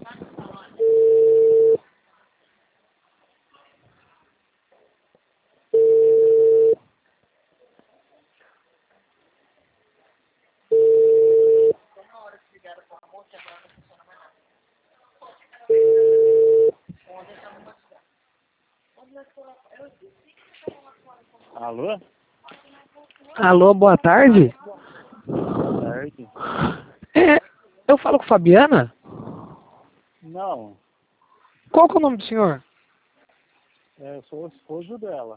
Alô? Alô, boa tarde. Boa tarde. Eu falo com Fabiana? Não, Qual que é o nome do senhor? eu sou o esposo dela.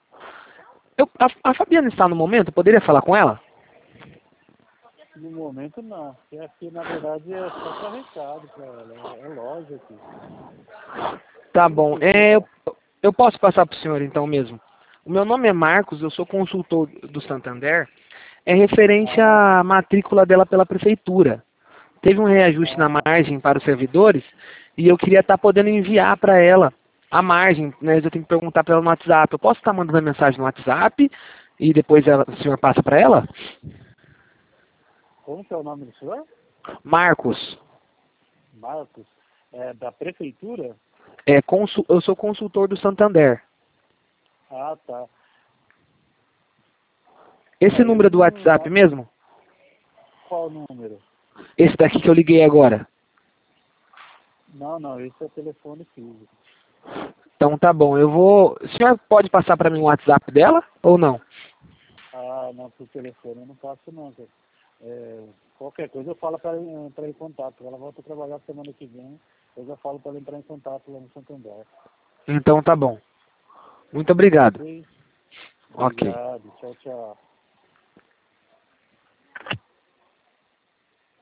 A Fabiana está no momento? Eu poderia falar com ela? No momento não, porque aqui na verdade é só para recado para ela, é loja aqui. Tá bom. Eu posso passar para o senhor então mesmo. O meu nome é Marcos, eu sou consultor do Santander. É referente à matrícula dela pela prefeitura. Teve um reajuste na margem para os servidores e eu queria estar podendo enviar para ela a margem, né? Eu tenho que perguntar para ela no WhatsApp. Eu posso estar mandando a mensagem no WhatsApp e depois o senhor passa para ela? Como que é o nome do senhor? Marcos, Marcos. É da prefeitura? eu sou consultor do Santander. Ah, tá. Esse Ele número do não... WhatsApp mesmo? Qual número? Esse daqui que eu liguei agora. Não, esse é telefone físico. Então tá bom, eu vou... O senhor pode passar para mim o WhatsApp dela ou não? Ah, não, por telefone eu não passo não, cara. Qualquer coisa eu falo para ela entrar em contato. Ela volta a trabalhar semana que vem, eu já falo para ela entrar em contato lá no Santander. Então tá bom. Muito obrigado. Ok? Ok. Obrigado, tchau, tchau.